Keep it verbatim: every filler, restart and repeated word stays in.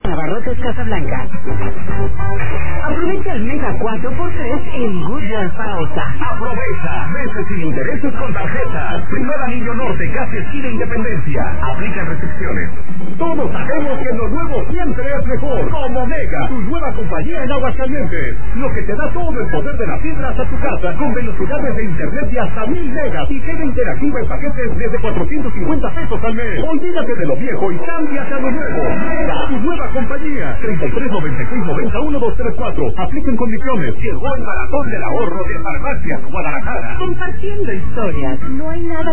Abarrotes Casablanca. Aprovecha el mega cuatro por tres en Goodyear Pausa. Aprovecha. Meses sin intereses con tarjeta. Primer anillo norte, casi esquina Independencia. Aplica restricciones. Todos sabemos que lo nuevo siempre es mejor. Como Mega, tu nueva compañía en Aguascalientes. Lo que te da todo el poder de la fibra hasta tu casa, con velocidades de internet de hasta mil megas y tele interactiva en paquetes desde cuatrocientos cincuenta pesos al mes. Olvídate de lo viejo y cámbiate a lo nuevo. Mega, tu nueva compañía. treinta y tres noventa y seis noventa uno dos tres cuatro. Apliquen condiciones. Llegó el maratón del ahorro de Farmacias Guadalajara. Compartiendo historias. No hay nada